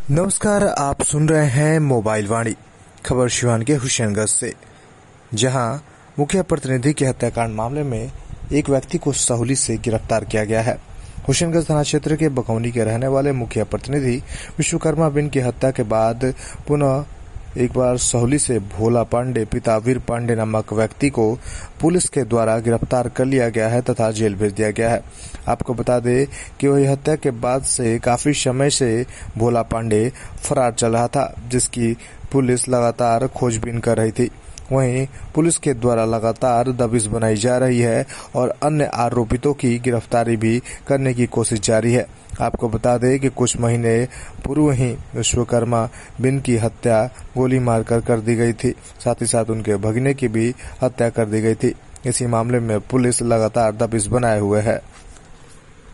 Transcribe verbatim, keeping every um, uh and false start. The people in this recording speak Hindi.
नमस्कार, आप सुन रहे हैं मोबाइल वाणी। खबर शिवान के हुसैनगंज से, जहां मुखिया प्रतिनिधि के हत्याकांड मामले में एक व्यक्ति को सहूली से गिरफ्तार किया गया है। हुसैनगंज थाना क्षेत्र के बकौनी के रहने वाले मुखिया प्रतिनिधि विश्वकर्मा बिन की हत्या के बाद पुनः एक बार सहूली से भोला पांडे पिता वीर पांडे नामक व्यक्ति को पुलिस के द्वारा गिरफ्तार कर लिया गया है तथा जेल भेज दिया गया है। आपको बता दें कि वही हत्या के बाद से काफी समय से भोला पांडे फरार चल रहा था, जिसकी पुलिस लगातार खोजबीन कर रही थी। वहीं पुलिस के द्वारा लगातार दबिश बनाई जा रही है और अन्य आरोपितों की गिरफ्तारी भी करने की कोशिश जारी है। आपको बता दें कि कुछ महीने पूर्व ही विश्वकर्मा बिन की हत्या गोली मारकर कर दी गई थी। साथ ही साथ उनके भगने की भी हत्या कर दी गई थी। इसी मामले में पुलिस लगातार दबिश बनाए हुए है।